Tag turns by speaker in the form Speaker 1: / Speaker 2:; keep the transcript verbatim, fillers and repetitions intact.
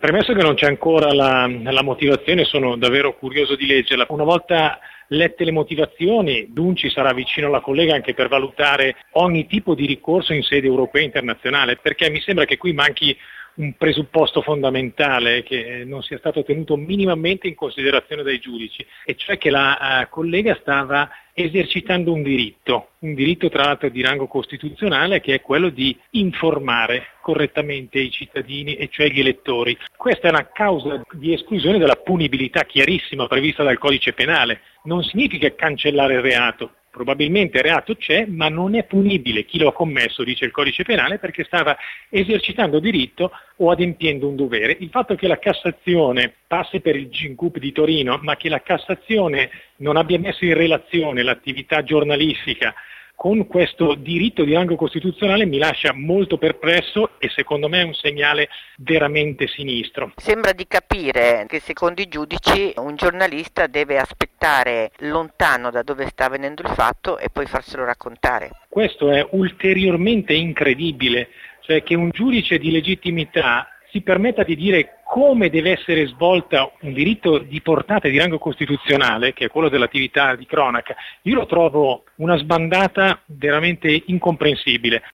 Speaker 1: Premesso che non c'è ancora la, la motivazione, sono davvero curioso di leggerla. Una volta lette le motivazioni, Dunci sarà vicino alla collega anche per valutare ogni tipo di ricorso in sede europea e internazionale, perché mi sembra che qui manchi un presupposto fondamentale che non sia stato tenuto minimamente in considerazione dai giudici, e cioè che la uh, collega stava esercitando un diritto, un diritto tra l'altro di rango costituzionale, che è quello di informare correttamente i cittadini, e cioè gli elettori. Questa è una causa di esclusione della punibilità chiarissima prevista dal codice penale. Non significa cancellare il reato. Probabilmente il reato c'è, ma non è punibile chi lo ha commesso, dice il codice penale, perché stava esercitando diritto o adempiendo un dovere. Il fatto che la Cassazione passi per il G I N C U P di Torino, ma che la Cassazione non abbia messo in relazione l'attività giornalistica con questo diritto di rango costituzionale mi lascia molto perplesso, e secondo me è un segnale veramente sinistro.
Speaker 2: Sembra di capire che secondo i giudici un giornalista deve aspettare lontano da dove sta avvenendo il fatto e poi farselo raccontare.
Speaker 1: Questo è ulteriormente incredibile, cioè che un giudice di legittimità si permetta di dire come deve essere svolta un diritto di portata e di rango costituzionale, che è quello dell'attività di cronaca. Io lo trovo una sbandata veramente incomprensibile.